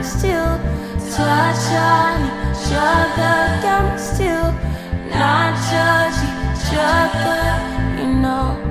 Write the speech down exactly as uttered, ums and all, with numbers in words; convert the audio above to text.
still touch on each other, can we still not judge each other, you know?